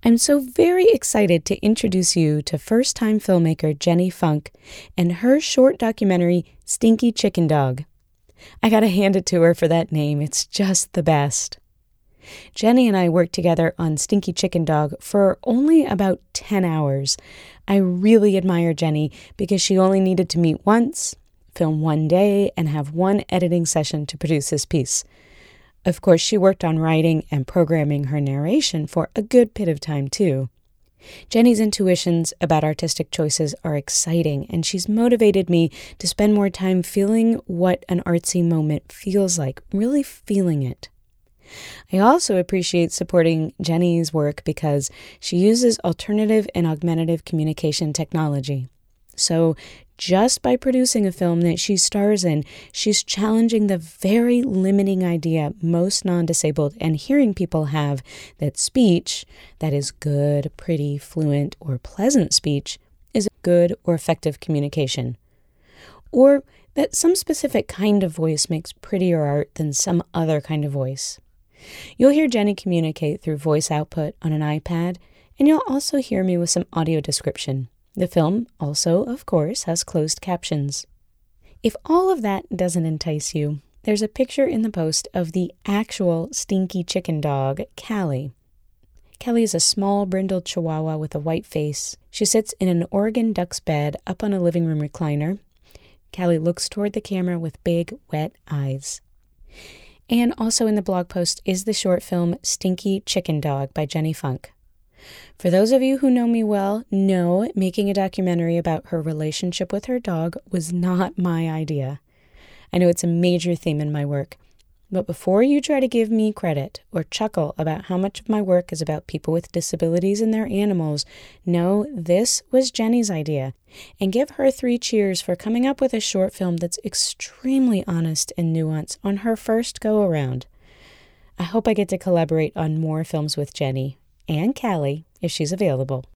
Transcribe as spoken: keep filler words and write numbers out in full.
I'm so very excited to introduce you to first-time filmmaker Jenny Funk and her short documentary, Stinky Chicken Dog. I gotta hand it to her for that name. It's just the best. Jenny and I worked together on Stinky Chicken Dog for only about ten hours. I really admire Jenny because she only needed to meet once, film one day, and have one editing session to produce this piece. Of course, she worked on writing and programming her narration for a good bit of time, too. Jenny's intuitions about artistic choices are exciting, and she's motivated me to spend more time feeling what an artsy moment feels like, really feeling it. I also appreciate supporting Jenny's work because she uses alternative and augmentative communication technology. So just by producing a film that she stars in, she's challenging the very limiting idea most non-disabled and hearing people have that speech, that is good, pretty, fluent, or pleasant speech, is good or effective communication. Or that some specific kind of voice makes prettier art than some other kind of voice. You'll hear Jenny communicate through voice output on an iPad, and you'll also hear me with some audio description. The film also, of course, has closed captions. If all of that doesn't entice you, there's a picture in the post of the actual stinky chicken dog, Callie. Callie is a small, brindled chihuahua with a white face. She sits in an Oregon Duck's bed up on a living room recliner. Callie looks toward the camera with big, wet eyes. And also in the blog post is the short film Stinky Chicken Dog by Jenny Funk. For those of you who know me well, know making a documentary about her relationship with her dog was not my idea. I know it's a major theme in my work. But before you try to give me credit or chuckle about how much of my work is about people with disabilities and their animals, know this was Jenny's idea. And give her three cheers for coming up with a short film that's extremely honest and nuanced on her first go-around. I hope I get to collaborate on more films with Jenny and Callie if she's available.